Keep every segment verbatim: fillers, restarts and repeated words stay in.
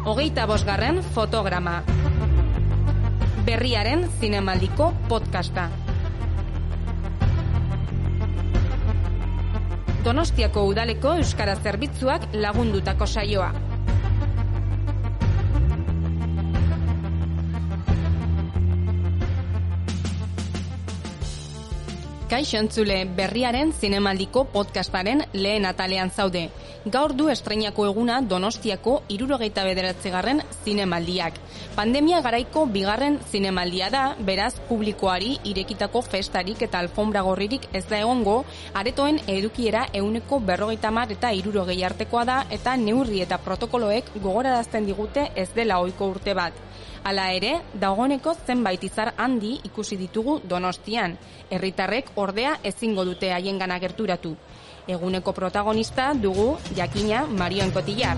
Hogeita bosgarren fotograma. Berriaren zinemaldiko podcasta. Donostiako udaleko euskara zerbitzuak lagundutako saioa. Kaixo entzule, Berriaren zinemaldiko podcastaren lehen atalean zaude. Gaur du estreinako eguna Donostiako hirurogeita bederatzigarren zinemaldiak. Pandemia garaiko bigarren zinemaldia da, beraz publikoari irekitako festarik eta alfombra gorririk ez da egongo, aretoen edukiera ehuneko berrogeita hamar eta hirurogei artekoa da, eta neurri eta protokoloek gogorarazten digute ez dela ohiko urte bat. Hala ere, dagoeneko zenbait izar handi ikusi ditugu Donostian. Herritarrek ordea ezingo dute haiengana gerturatu. Eguneko protagonista dugu jakina Marion Cotillard.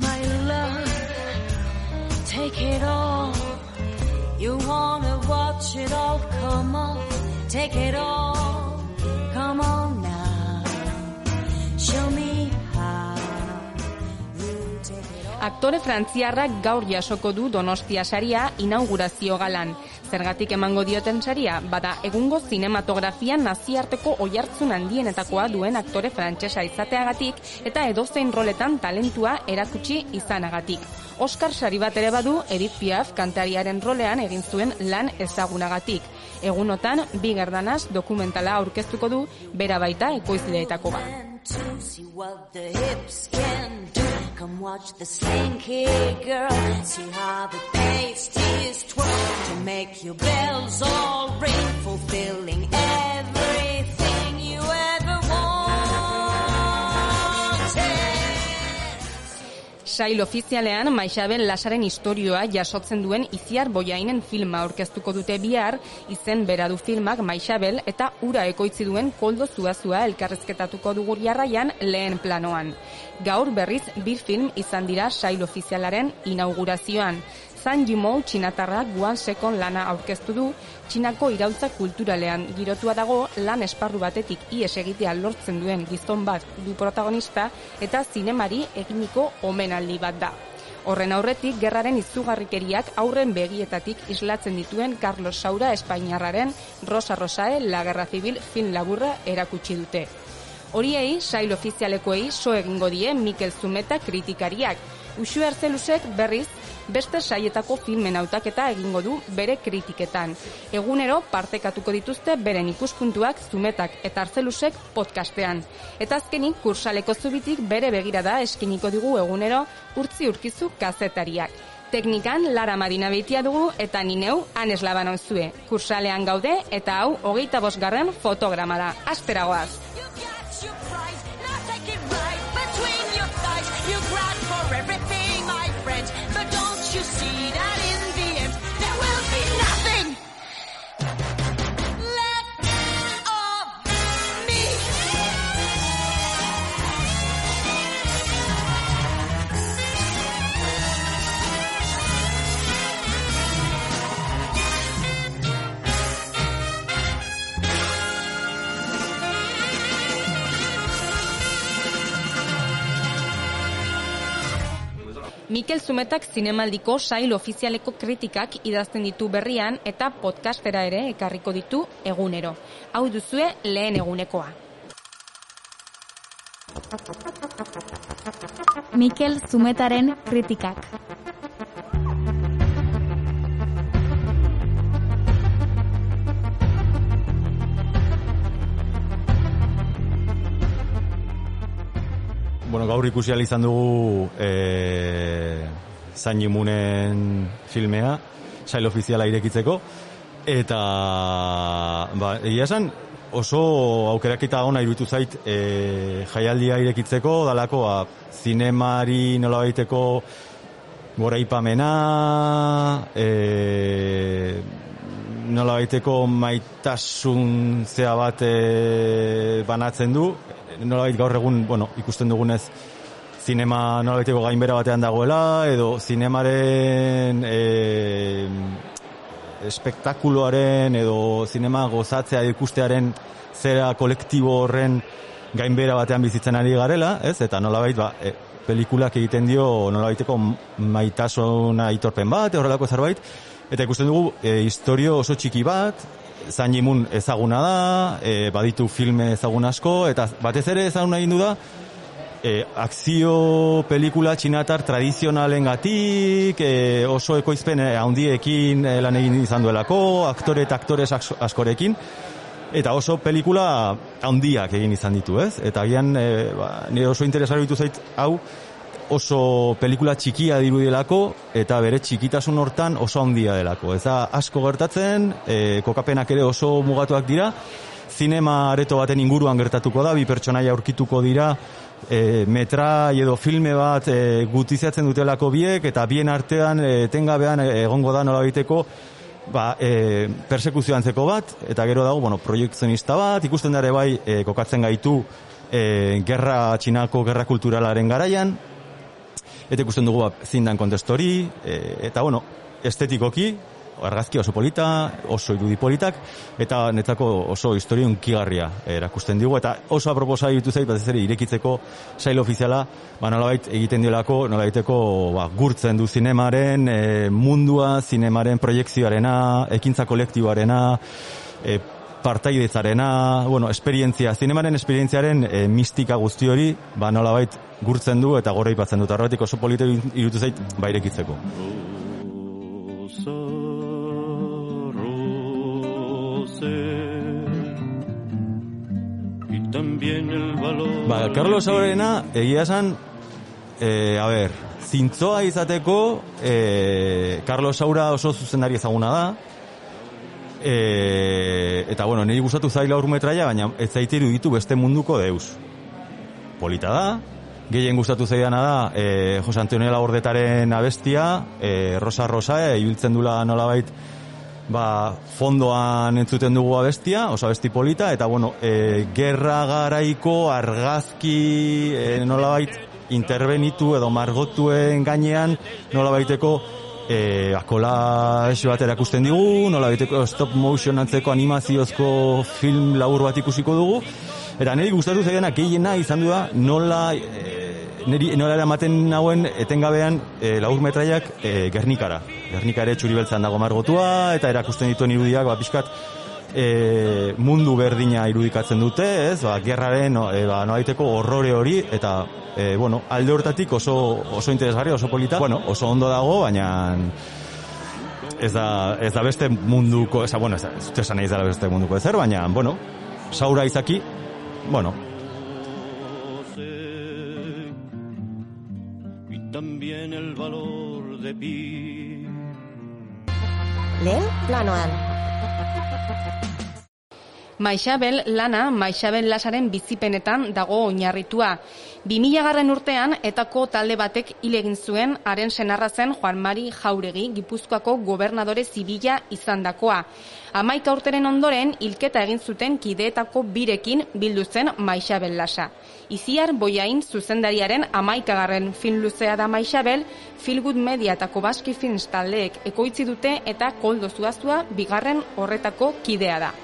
Aktore frantziarrak gaur jasoko du Donostia saria inaugurazio galan. Zergatik emango dioten saria, bada egungo zinematografia naziarteko oihartzun handienetakoa duen aktore frantsesa izateagatik eta edozein roletan talentua erakutsi izanagatik. Oscar sari bat ere badu Edith Piaf kantariaren rolean egin zuen lan ezagunagatik. Egunotan bi gerdanaz dokumentala aurkeztuko du, bera baita ekoizleetako bat. To see what the hips can do. Come watch the slinky girl. See how the bass is twirl to make your bells all ring, fulfilling everything you ever wanted. Sail ofizialean Maixabel Lasaren istorioa jasotzen duen Iziar Bollainen filma aurkeztuko dute bihar, izen bera du filmak Maixabel eta ura ekoitzi duen Koldo Zuazua elkarrizketatuko dugu jarraian lehen planoan. Gaur berriz bir film izan dira sail ofizialaren inaugurazioan. Zhang Yimou txinatarrak One Second lana aurkeztu du, Txinako iraultza kulturalean girotua dago, lan esparru batetik ihes egitea lortzen duen gizon bat du protagonista eta zinemari eginiko omenaldi bat da. Horren aurretik, gerraren izugarrikeriak aurren begietatik islatzen dituen Carlos Saura Espainiarraren Rosa Rosae La Guerra Civil film laburra erakutsi dute. Horiei, sail ofizialekoei so egingo die Mikel Zumeta kritikariak. Uxue Arzelusek berriz beste saietako filmen hautaketa egingo du bere kritiketan. Egunero partekatuko dituzte beren ikuspuntuak Zumetak eta Arzelusek podcastean. Eta azkenik kursaleko zubitik bere begirada eskiniko digu egunero Urtzi Urkizu kazetariak. Teknikan Lara Madina Beitia dugu eta ni neu Anes Labanon zue. Kursalean gaude eta hau hogeita bosgarren fotograma da. Asteragoaz! Everything, my friends, but don't you see that in the end there will be nothing left of me? Mikel Zumetak zinemaldiko sail ofizialeko kritikak idazten ditu berrian eta podcastera ere ekarriko ditu egunero. Hau duzue lehen egunekoa. Mikel Zumetaren kritikak. Bueno, gaur ikusi ahal izan dugu e, Zhang Yimouren filmea, sail ofiziala irekitzeko, eta ba, egia esan oso aukerakita ona iruditu zait e, jaialdia irekitzeko, dalako ba, zinemari nola baiteko goraipamena, e, nola baiteko maitasun zea bat e, banatzen du, nolabait gaur egun, bueno, ikusten dugunez zinema nolabaiteko gainbera batean dagoela, edo zinemaren e, espektakuloaren edo zinema gozatzea ikustearen zera kolektibo horren gainbera batean bizitzen ari garela, ez? Eta nolabait ba, e, pelikulak egiten dio nolabaiteko maitasuna aitorpen bat, horrelako zerbait, eta ikusten dugu e, historio oso txiki bat, Zhang Yimou ezaguna da, e, baditu filme ezagun asko, eta batez ere ezaguna egin du da, E, akzio pelikula txinatar tradizionalengatik, e, oso ekoizpen handiekin e, lan egin izan duelako, aktore eta aktores askorekin, eta oso pelikula handiak egin izan ditu, ez? Eta agian e, ba, nire oso interesario ditu zait hau, oso pelikula txikia dirudielako, eta bere txikitasun hortan oso handia delako. Ez da asko gertatzen, e, kokapenak ere oso mugatuak dira, zinema areto baten inguruan gertatuko da, bi pertsonaia aurkituko dira, E, metrai edo filme bat e, gutiziatzen dutelako biek, eta bien artean e, etengabean egongo da nola egiteko ba, e, persekuzio antzeko bat, eta gero dago, bueno, proiektzionista bat, ikusten dara bai e, kokatzen gaitu e, gerra, txinako gerra kulturalaren garaian, eta ikusten dugu ba, zindan kontestori, e, eta bueno, estetikoki, argazki oso polita, oso irudi politak, eta netzako oso historia unkigarria erakusten digu, eta oso aproposa ditu zait, bat ez ere irekitzeko sail ofiziala, ba nolabait egiten diolako, nolabaiteko ba, gurtzen du zinemaren e, mundua, zinemaren proiekzioarena, ekintza kolektiboarena, e, partaidetzarena, bueno, esperientzia, zinemaren esperientziaren e, mistika guzti hori, ba nolabait gurtzen du eta gorra ipatzen dut, arroetik oso polita irutu zait, ba irekitzeko. Ba, Carlos Saurarena egia esan, e, a ber, zintzoa izateko, e, Carlos Saura oso zuzendari ezaguna da, e, eta bueno, niri gustatu zaila urmetraia, baina ez zaite iruditu beste munduko deus. Polita da, gehien gustatu zaidana da, e, Jose Antonio Labordetaren abestia, e, Rosa Rosa, e, ibiltzen dula nolabait, ba, fondoan entzuten dugu abestia, oso abesti polita, eta bueno, e, gerra garaiko argazki e, nolabait interbenitu edo margotuen gainean nolabaiteko e, kolaz bat erakusten digu, nolabaiteko stop motion antzeko animaziozko film labur bat ikusiko dugu, eta niri gustatu zaidana gehiena izan du da nola e, niri nola eramaten nagoen etengabean e, labur metraiak e, Gernikara. Gernika ere txuri beltzan dago margotua, eta erakusten dituen irudiak, ba, pixkat, e, mundu berdina irudikatzen dute, ez, ba, gerraren, no, e, ba, noaiteko horrore hori, eta, e, bueno, alde hortatik oso, oso interesgarri, oso polita, bueno, oso ondo dago, baina ez da, ez da beste munduko, ez da, bueno, ez da, ez esan nahi da beste munduko ezer, baina, bueno, Saura izaki, bueno, también el valor de pi. Lehen planoan. Maixabel lana Maixabel Lasaren bizipenetan dago oinarritua. bi mila garren urtean etako talde batek hil egin zuen haren senarra zen Juan Mari Jauregi, Gipuzkoako gobernadore zibila izandakoa. Hamaika urteren ondoren hilketa egin zuten kideetako birekin bildu zen Maixabel Lasa. Iziar Boiain zuzendariaren hamaikagarren film luzea da Maixabel, Feel Good Media eta Kobaski Films taldeek ekoitzi dute eta Koldo Zuazua bigarren horretako kidea da.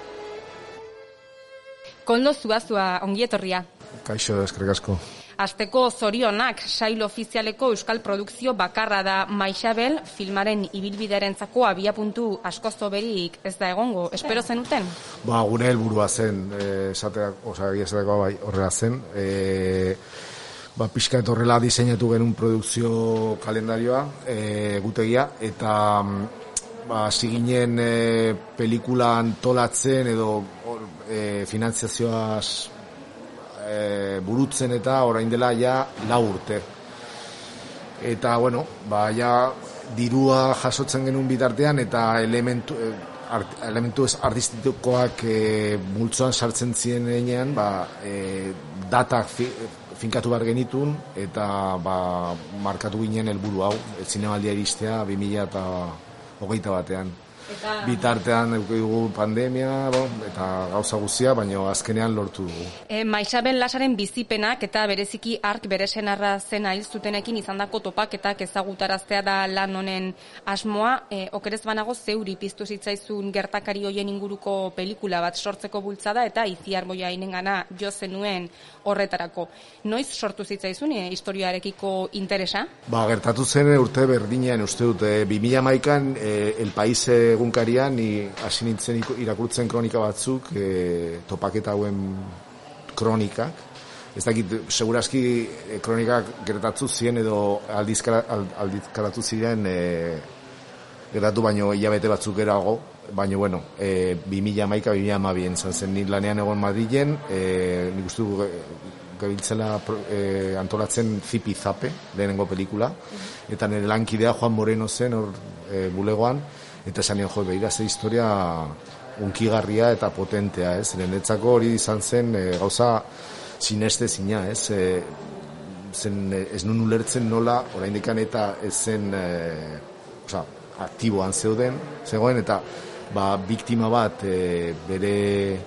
Koldo Zuazua, ongietorria. Kaixo, eskerrik asko. Asteko zorionak, sail ofizialeko euskal produkzio bakarra da Maixabel, filmaren ibilbidearentzako abiapuntu asko zoberik ez da egongo. Espero zenuten? Ba, gure helburua zen, esateak, osea, esateko bai horrela zen. E, ba, pixka eta horrela diseinatu genuen produkzio kalendarioa, e, gutegia, eta ba, ziginen e, pelikula antolatzen edo e, finantziazioaz E, burutzen eta orain dela ja lau urte. Eta, bueno, ba, ja dirua jasotzen genuen bitartean eta elementu, art, elementu ez artistikoak e, multzoan sartzen ziren enean, ba, e, datak fi, finkatu behar genitun eta ba, markatu ginen helburu hau, zinemaldia iristea bi mila hogeita batean. bitartean eduki dugu pandemia, bon, eta gauza guztia, baina azkenean lortu dugu. E, Maixabel Lasaren bizipenak eta bereziki ark bere senarra zen hil zutenekin izandako topaketak ezagutaraztea da lan honen asmoa. E, okerez banago zeuri piztu zitzaizun gertakari hoien inguruko pelikula bat sortzeko bultzada eta Itziar Bollainengana jo zenuen horretarako. Noiz sortu zitzaizun e, historiarekiko interesa? Ba, gertatu zen urte berdinean, uste dut, e, bi mila hamaikan e, El País egunkarian ni hasi nintzen irakurtzen kronika batzuk, e, topaketa hauen kronikak. Ez dakit, segurazki e, kronikak gertatu ziren edo aldizkara, aldizkaratu ziren e, gertatu baino hilabete batzuk erago, baina bueno, e, bi mila hamaika, bi mila hamabien zan zen, ni lanean egon Madrilen, e, nik uste du gabiltzela e, antolatzen Zipi Zape, lehenengo pelikula, eta nire lankidea Juan Moreno zen hor e, bulegoan, eta esan nion, jo, behira ze historia unkigarria eta potentea, ez? Niretzako hori izan zen e, gauza sineste zina, ez? E, zen, ez nun ulertzen nola, oraindikan eta ez zen, e, oza, aktiboan zeuden, zegoen, eta ba, biktima bat e, bere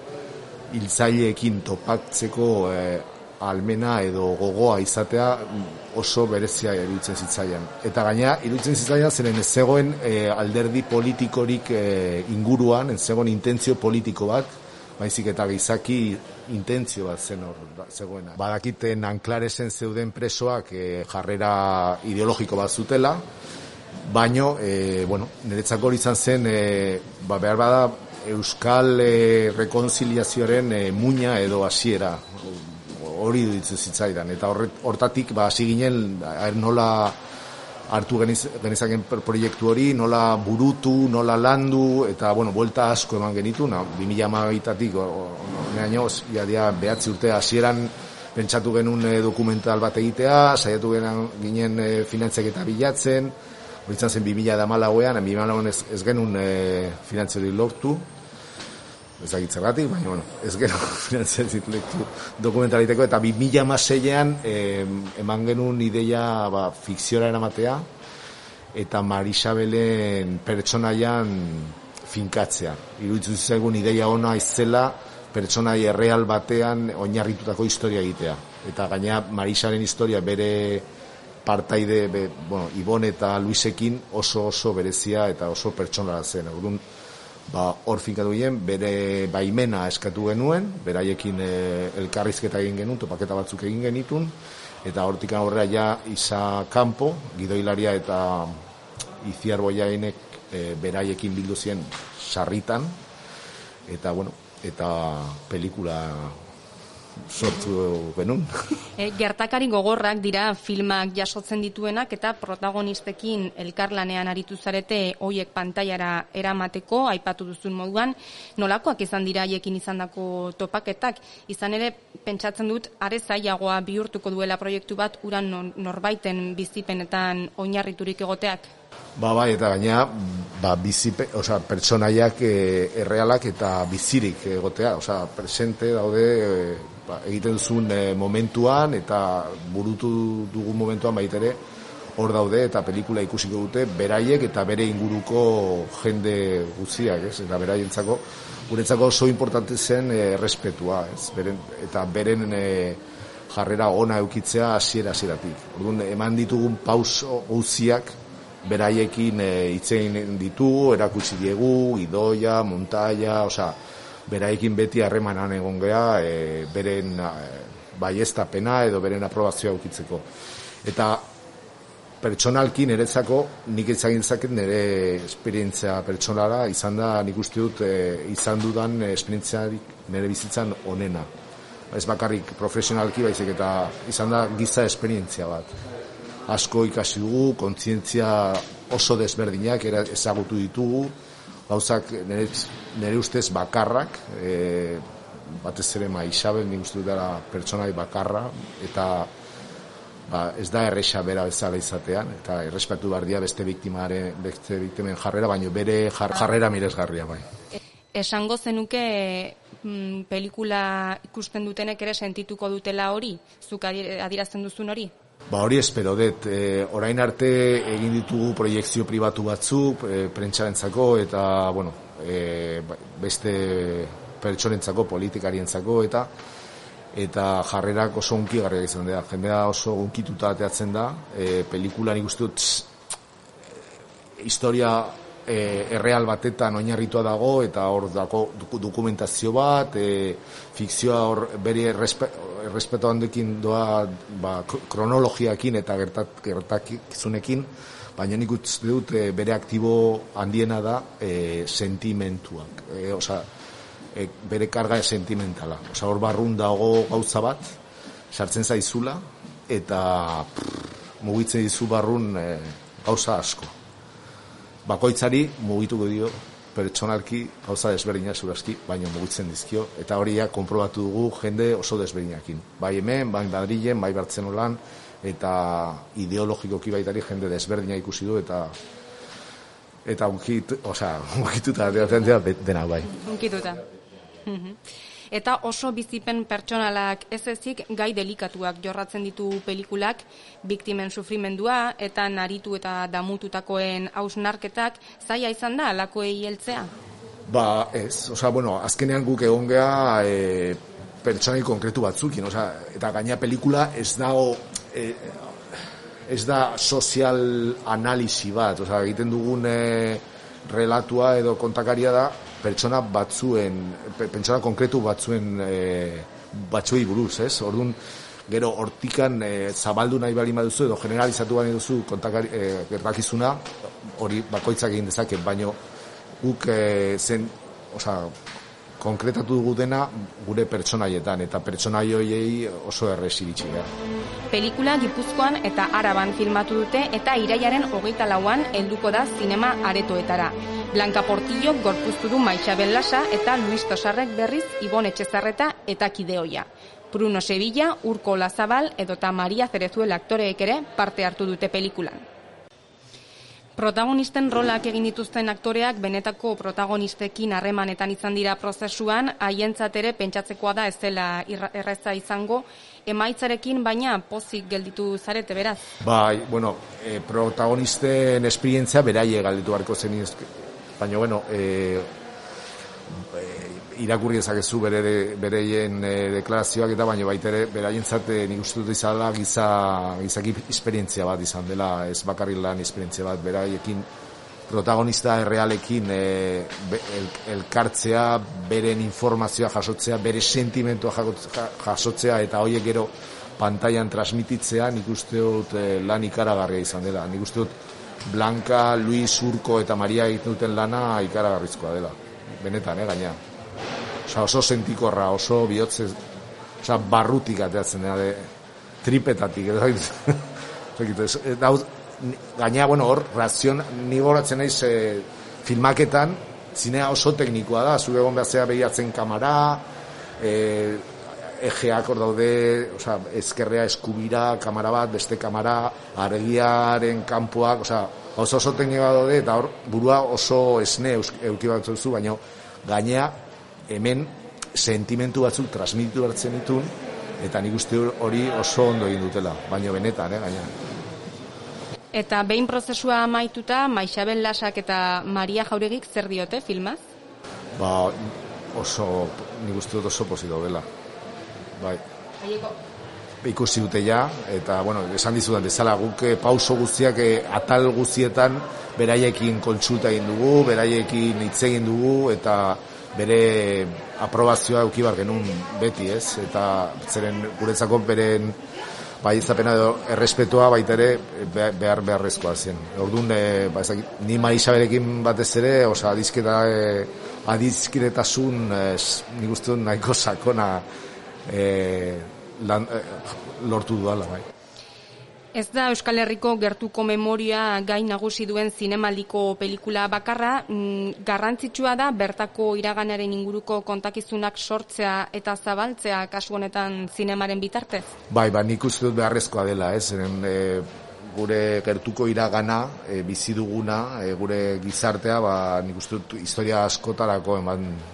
hiltzaileekin topatzeko e, almena edo gogoa izatea oso berezia iruditzen zitzaian. Eta gaina, iruditzen zitzaian zeren ez zegoen e, alderdi politikorik e, inguruan, ez zegoen intentzio politiko bat, baizik eta gizaki intentzio bat zen hor zegoena. Badakiten Anklaresen zeuden presoak e, jarrera ideologiko bat zutela, baino, e, bueno, niretzako hori izan zen, e, ba, behar bada, Euskal e, rekonziliazioaren e, muina edo hasiera hori duditzen zitzaidan, eta hortatik ba, hasi ginen nola hartu geniz, genizaken proiektu hori, nola burutu, nola landu, eta bueno, buelta asko eman genitu, na, bi mila hamaikatik neaino, ja, behatzi urte hasieran pentsatu genuen e, dokumental bat egitea, saiatu ginen e, finantzaketa bilatzen, hori izan zen bi mila hamalauean, bi mila hamalauean ez, ez genuen e, finantzari lortu, ez dakit zergatik, baina bueno, ez gero finantzari lortu dokumentaliteko, eta bi mila hamaseian e, eman genuen ideia ba, fikziora eramatea, eta Marisabelen pertsonaian finkatzea. Iruditzen zaigun ideia ona izela pertsonai erreal batean oinarritutako historia egitea. Eta gaina Marisaren historia bere partaide, be, bueno, Ibon eta Luisekin oso oso berezia eta oso pertsonala zen. Orduan, ba, hor finkatu ginen, bere baimena eskatu genuen, beraiekin e, elkarrizketa egin genuen, topaketa batzuk egin genitun, eta hortik aurrera ja Isa Campo, gidoilaria eta Itziar Bollainek e, beraiekin bildu zien sarritan, eta bueno, eta pelikula sortu genuen. E, gertakari gogorrak dira filmak jasotzen dituenak eta protagonistekin elkarlanean aritu zarete hoiek pantailara eramateko, aipatu duzun moduan, nolakoak izan dira haiekin izandako topaketak, izan ere pentsatzen dut are zailagoa bihurtuko duela proiektu bat uran norbaiten bizipenetan oinarriturik egoteak. Ba, bai, eta gaina, ba, bizipe, oza, pertsonaiak e, errealak eta bizirik egotea, oza, presente daude, e, ba, egiten duzun e, momentuan, eta burutu dugun momentuan baitere, hor daude, eta pelikula ikusiko dute, beraiek eta bere inguruko jende guztiak, ez, eta beraientzako, guretzako oso importante zen e, errespetua, ez, beren, eta beren e, jarrera ona eukitzea hasiera hasieratik. Orduan, eman ditugun paus guztiak, beraiekin hitzein e, ditugu, erakutsi diegu, idoia, montaia, osea, beraiekin beti harremanan egon gea, e, beren e, baieztapena edo beren aprobazioa ukitzeko. Eta pertsonalki niretzako nik ezagin zaket nire esperientzia pertsonala izan da, nik uste dut e, izan dudan esperientziarik nire bizitzan onena. Ez bakarrik profesionalki baizik eta izan da giza esperientzia bat. Asko ikasi dugu, kontzientzia oso desberdinak ezagutu ditugu, gauzak nire, nire ustez bakarrak, e, batez ere Maixabel nik uste dut dara pertsonai bakarra, eta ba, ez da erresa bera bezala izatean, eta errespetu behar dia beste biktimaren, beste biktimen jarrera, baina bere jar, jarrera miresgarria bai. Esango zenuke mm, pelikula ikusten dutenek ere sentituko dutela hori, zuk adierazten duzun hori? Ba hori espero dut, e, orain arte egin ditugu proiektzio pribatu batzuk, e, prentsarentzako eta, bueno, e, beste pertsonentzako, politikarientzako eta eta jarrerak oso hunkigarriak izan dira. Jendea oso hunkituta ateatzen da, e, pelikulan ikustut historia e, erreal batetan oinarritua dago eta hor dago dokumentazio bat, e, fikzioa hor bere errespeto handekin doa ba, kronologiakin eta gertak, gertakizunekin, baina nik uste dut e, bere aktibo handiena da e, sentimentuak, e, oza, e, bere karga sentimentala. Oza, hor barrun dago gauza bat, sartzen zaizula, eta pff, mugitzen dizu barrun e, gauza asko. Bakoitzari mugituko dio pertsonalki gauza desberdina zurazki, baina mugitzen dizkio, eta hori ja konprobatu dugu jende oso desberdinakin. Bai hemen, bai Madrilen, bai Bartzelonan, eta ideologikoki baitari jende desberdina ikusi du, eta eta unkit, osea, unkituta dena bai. Unkituta. Eta oso bizipen pertsonalak ez ezik gai delikatuak jorratzen ditu pelikulak, biktimen sufrimendua eta naritu eta damututakoen hausnarketak, zaila izan da alakoei heltzea? Ba ez, osea, bueno, azkenean guk egon geha e, pertsonai konkretu batzukin, osea, eta gaina pelikula ez dago, e, ez da sozial analisi bat, osea, egiten dugun e, relatua edo kontakaria da, pertsona batzuen, pertsona konkretu batzuen e, batzuei buruz, ez? Orduan, gero hortikan e, zabaldu nahi bali baduzu edo generalizatu bali duzu kontakari, e, gertakizuna, hori bakoitzak egin dezake, baino guk e, zen, osea, konkretatu dugu dena gure pertsonaietan, eta pertsonai horiei oso errez iritsi da. Pelikula Gipuzkoan eta Araban filmatu dute eta iraiaren hogeita lauan helduko da zinema aretoetara. Blanca Portillo gorpuztu du Maixabel Lasa eta Luis Tosarrek berriz Ibon Etxezarreta eta Kideoia. Bruno Sevilla, Urko Lazabal edota Maria Cerezuela aktoreek ere parte hartu dute pelikulan. Protagonisten rolak egin dituzten aktoreak benetako protagonistekin harremanetan izan dira prozesuan, haientzat ere pentsatzekoa da ez dela erreza izango, emaitzarekin baina pozik gelditu zarete beraz. Bai, bueno, e, protagonisten esperientzia beraie galditu beharko zen, baina bueno, e, e, irakurri ezakezu bere bereien e, deklarazioak eta baina baita ere beraientzat e, nik uste dut izala giza gizaki esperientzia bat izan dela, ez bakarrik lan esperientzia bat beraiekin protagonista errealekin e, el, elkartzea, beren informazioa jasotzea, bere sentimentua jasotzea eta horiek gero pantailan transmititzea, nik uste dut e, lan ikaragarria izan dela. Nik uste dut Blanca, Luis, Urko eta Maria egiten duten lana ikaragarrizkoa dela. Benetan, eh, gaina. Osa, oso sentikorra, oso bihotze, osa, barrutik ateatzen dena, de, tripetatik, edo, gaina, bueno, hor, reakzion, ni goratzen naiz e, filmaketan, zinea oso teknikoa da, zure egon behar zea behiatzen kamara, e, egeak hor daude, oza, ezkerrea eskubira, kamara bat, beste kamara, argiaren kanpoak, oza, oso oso teknika daude, eta hor, burua oso esne euki bat zuzu, baina gainea, hemen sentimentu batzuk transmititu hartzen ditun, eta nik uste hori oso ondo egin dutela, baina benetan, eh, gainea. Eta behin prozesua amaituta, Maixabel Lasak eta Maria Jauregik zer diote filmaz? Ba, oso, nik uste dut oso posi daudela. Bai. Aieko. Ikusi dute ja, eta, bueno, esan dizudan dezala, guk pauso guztiak atal guztietan beraiekin kontsulta egin dugu, beraiekin hitz egin dugu, eta bere aprobazioa eduki bar genuen beti, ez? Eta zeren guretzako beren baiezapena edo errespetua baita ere behar beharrezkoa zen. Orduan, e, ba, ezak, ni Maixaberekin batez ere, oza, adizketa, e, adizkidetasun, e, nik uste dut nahiko sakona e, lan, e, lortu duala, bai. Ez da Euskal Herriko gertuko memoria gai nagusi duen zinemaldiko pelikula bakarra, mm, garrantzitsua da bertako iraganaren inguruko kontakizunak sortzea eta zabaltzea kasu honetan zinemaren bitartez? Bai, ba, nik uste dut beharrezkoa dela, ez? E, gure gertuko iragana, e, bizi duguna, e, gure gizartea, ba, nik uste dut historia askotarako eman,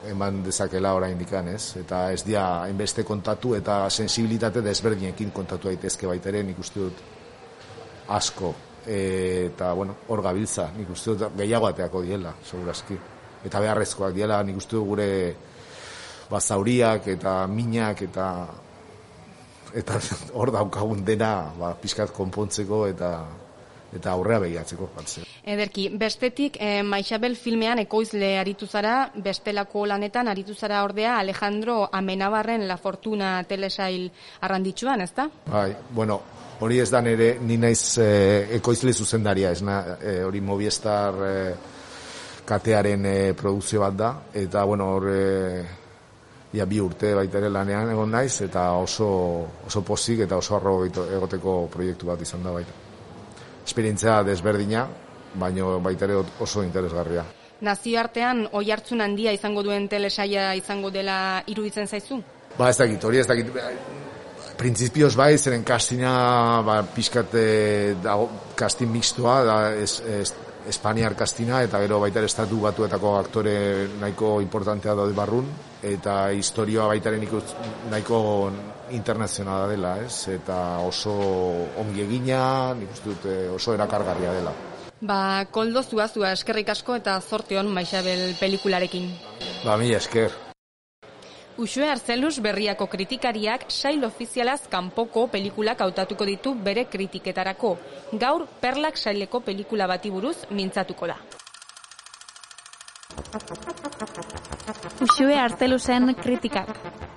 eman dezakela oraindikan, ez? Eta ez dia hainbeste kontatu eta sensibilitate desberdinekin kontatu daitezke baita ere, nik uste dut asko. E, eta, bueno, hor gabiltza, nik uste dut gehiago ateako diela, segurazki. Eta beharrezkoak diela, nik uste dut gure bazauriak eta minak eta eta hor daukagun dena ba, pixkat konpontzeko eta eta aurrea begiatzeko. Ederki, bestetik, eh, Maixabel filmean ekoizle aritu zara, bestelako lanetan aritu zara ordea Alejandro Amenabarren La Fortuna telesail arranditsuan, ezta? Bai, bueno, hori ez da nere, ni naiz eh, ekoizle zuzendaria, ez na, eh, hori Movistar eh, katearen eh, produkzio bat da, eta bueno, hor eh, ja bi urte baita ere lanean egon naiz, eta oso, oso pozik eta oso arro egoteko proiektu bat izan da baita. Esperientzia desberdina, baino baita ere oso interesgarria. Nazioartean oihartzun handia izango duen telesaia izango dela iruditzen zaizu? Ba, ez dakit, hori ez dakit. Printzipioz bai, zeren kastina, ba, pixkat dago, kastin mixtoa, da, es, es, Espaniar kastina, eta gero baita ere estatu batuetako aktore nahiko importantea daude barrun, eta historioa baita ere nahiko internazionala dela, ez? Eta oso ongi egina, nik uste dut oso erakargarria dela. Ba, Koldo Zuazua eskerrik asko eta zorte on Maixabel pelikularekin. Ba, mila esker. Uxue Arzelus berriako kritikariak sail ofizialaz kanpoko pelikulak hautatuko ditu bere kritiketarako. Gaur Perlak saileko pelikula bati buruz mintzatuko da. Uxue Arzelusen kritikak.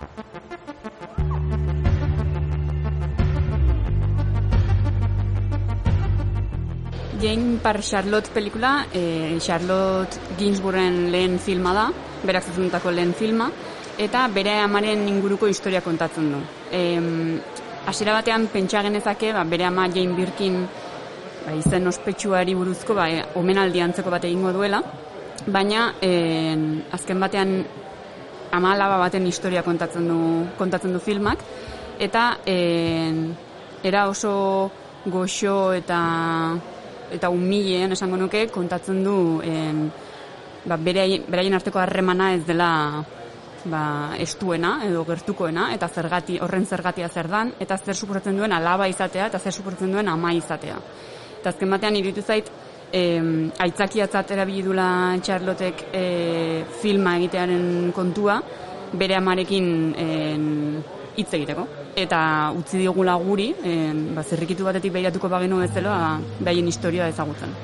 Jane par Charlotte pelikula, eh, Charlotte Gainsbourgen lehen filma da, berak zuzendutako lehen filma, eta bere amaren inguruko historia kontatzen du. E, hasiera batean pentsa genezake, ba, bere ama Jane Birkin ba, izen ospetsuari buruzko ba, e, omenaldi antzeko bat egingo duela, baina e, azken batean ama alaba baten historia kontatzen du, kontatzen du filmak, eta e, era oso goxo eta eta umileen esango nuke kontatzen du en, ba, bere, beraien arteko harremana ez dela ba, estuena edo gertukoena, eta zergati, horren zergatia zer dan, eta zer suposatzen duen alaba izatea, eta zer suposatzen duen ama izatea. Eta azken batean iruditu zait, eh, aitzakiatzat erabili dula Charlottek eh, filma egitearen kontua, bere amarekin hitz eh, egiteko. Eta utzi digula guri, eh, ba, zerrikitu batetik behiratuko bagenu bezala, behaien historia ezagutzen.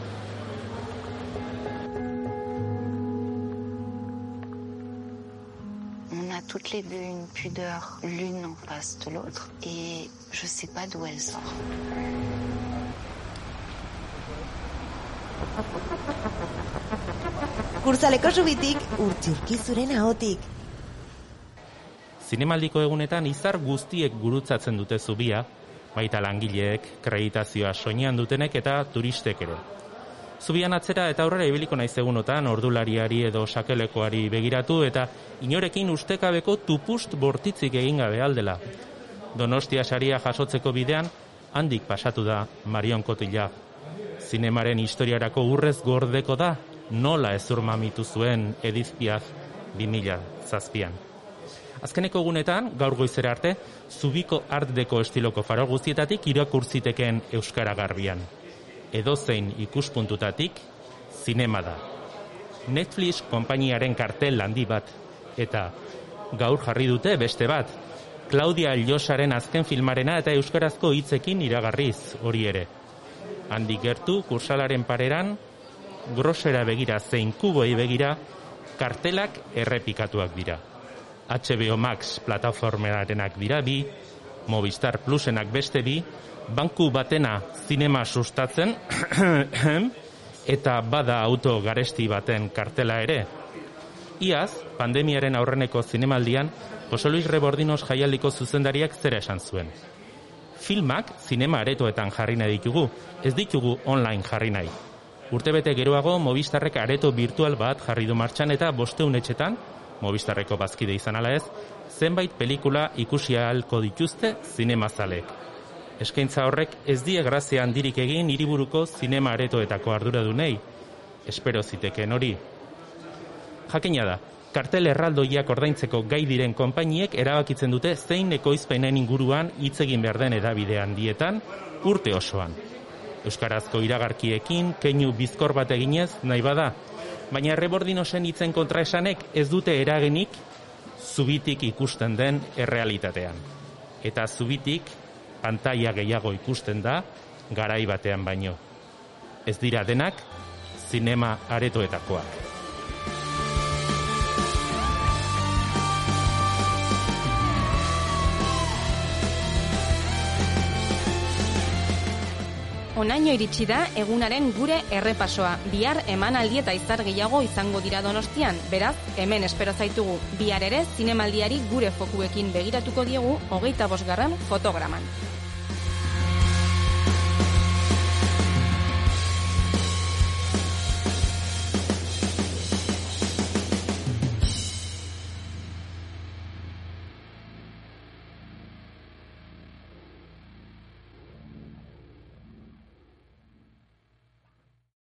Toutes les deux une pudeur l'une en face de l'autre et je sais pas d'où elle sort. Kursaleko zubitik urtzurki zuren ahotik. Zinemaldiko egunetan izar guztiek gurutzatzen dute zubia, baita langileek, kreditazioa soinean dutenek eta turistek ere. Zubian atzera eta aurrera ibiliko naiz egunotan ordulariari edo sakelekoari begiratu eta inorekin ustekabeko tupust bortitzik egin gabe aldela. Donostia saria jasotzeko bidean handik pasatu da Marion Cotillard. Zinemaren historiarako urrez gordeko da nola ezurmamitu zuen Edith Piaf bi mila zazpian. Azkeneko egunetan, gaur goizera arte, zubiko art deco estiloko farol guztietatik irakur zitekeen euskara garbian. Edozein ikuspuntutatik, zinema da. Netflix konpainiaren kartel handi bat, eta gaur jarri dute beste bat, Claudia Llosaren azken filmarena eta euskarazko hitzekin iragarriz hori ere. Handik gertu, kursalaren pareran, grosera begira zein kuboi begira, kartelak errepikatuak dira. H B O Max plataformarenak dira bi, Movistar Plusenak beste bi, banku batena zinema sustatzen, eta bada auto garesti baten kartela ere. Iaz, pandemiaren aurreneko zinemaldian, Jose Luis Rebordinos jaialdiko zuzendariak zera esan zuen. Filmak zinema aretoetan jarri nahi ditugu, ez ditugu online jarri nahi. Urtebete geroago, Movistarrek areto virtual bat jarri du martxan eta bosteun etxetan, Movistarreko bazkide izan ala ez, zenbait pelikula ikusi ahalko dituzte zinemazalek. Eskaintza horrek ez die grazia handirik egin hiriburuko zinema aretoetako arduradunei. Espero zitekeen hori. Jakina da, Kartel erraldoiak ordaintzeko gai diren konpainiek erabakitzen dute zein ekoizpenen inguruan hitz egin behar den hedabide handietan urte osoan. Euskarazko iragarkiekin, keinu bizkor bat eginez nahi bada, baina Rebordinosen hitzen kontraesanek ez dute eragenik zubitik ikusten den errealitatean. Eta zubitik pantaila gehiago ikusten da garai batean baino. Ez dira denak zinema aretoetakoak. Onaino iritsi da egunaren gure errepasoa. Bihar emanaldi eta izar gehiago izango dira Donostian. Beraz, hemen espero zaitugu. Bihar ere zinemaldiari gure fokuekin begiratuko diegu hogeita bosgarren fotograman.